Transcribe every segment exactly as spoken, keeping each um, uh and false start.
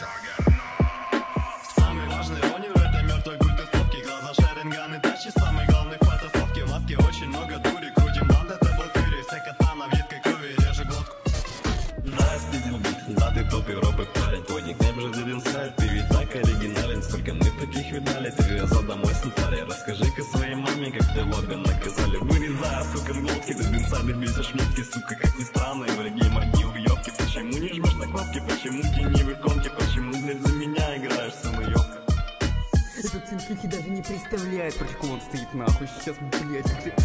Самый важный ронер — это мертвый культ тусовки. Глаза Шеринган и тащи, самый главный в фотосовке. В маске очень много дури, крутим банд, это был Фьюри. Все катана в едкой крови, режет глотку. Да, спиздил бит, да ты топ Европы парень. Твой никнейм же дед инсайд, ты ведь так оригинален. Сколько мы таких видали, ты везал домой с Натальей. Расскажи-ка своей маме, как ты лобби наказали. Вырезая, сука, глотки, ты инсайды бесишь метки, сука, как ни странно. И враги мои уёбки, почему не жмешь на кнопки, почему тени в иконке, почему, блядь, за меня играешь, самоёбка? Этот Синтухи даже не представляет, против кого он стоит нахуй. Сейчас, блядь, где...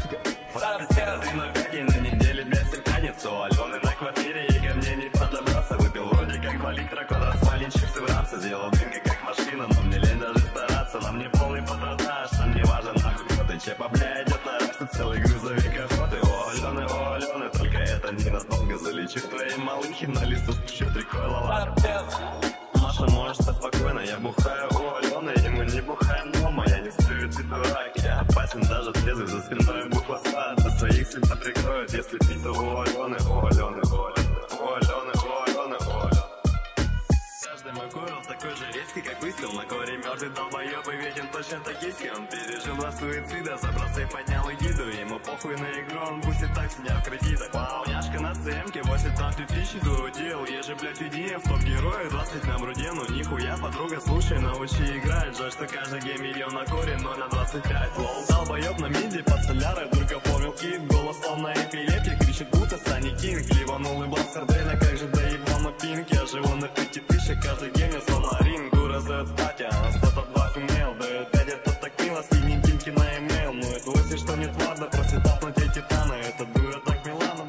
Ты на пяти, на неделе, блядь, в пятницу. Алены на квартире, и ко мне не подобраться. Выпил вроде как два литра, квадрат свалить чипсы в рамце. Сделал дринка как машина, но мне лень даже стараться. На мне полный патронаж, нам не важно нахуй кто ты. Чепа, блядь, идет на раз, целый грузовик охоты. О, Алены, о, Алены, только это не надолго. Залечу к твоей малынхе, на лицо спущу трикойлова. Маша, можешь стать спокойно, я бухаю у Алены, и мы не бухаем дома. Я не сплю, ты дурак, я опасен даже трезвый. За спиной буква СА, за своих всегда прикроют. Если пить, то у Алены, у Алены, у Алены, у Алены, у Алены, у Алены. Каждый мой курл такой же резкий, как выстрел. На коре мертвый долбоёб и виден точно такийский. Он пережил два суицида, забрал сейф, поднял эгиду. Ему похуй на игру, он бустит так, сняв кредиток. Вау, няшка на цемке, восемь там две тысячи доудел. Я же, блядь, виднее в топ-герое, двадцать на бруде. Ну нихуя, подруга, слушай, научи играть. Жаль, что каждый гейм ее на коре, ноль на двадцать пять. Лол, долбоёб на миди, под солярой, только помнил кит. Голос словно эпилептик, кричит, будто Санни Кинг. Ливанул и бас Хардейна, как же доебал на пинк. Я живу на пяти тысячах, каждый гейм я словно ринг. Дура зет статья, она сто два фимейл. Дает пять, это так мило, скинь интимки на имейл. Ну это восемь, что не твердо, просит тапнуть эти титаны. Это дура так милана.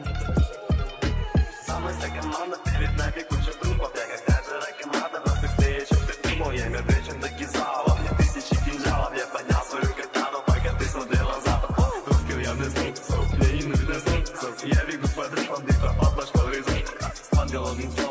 Самая вся команда, перед нами куча трупов. Я как таджера команда, но быстрее, чем ты думал. Я мертвее, чем до Гизала. Мне тысячи кинжалов, я поднял свою катану, пока ты смотрел на запад. Русский я без рук, мне и нужно звук. Я бегу по трешам, где попал, что резон. Спад голодный сон.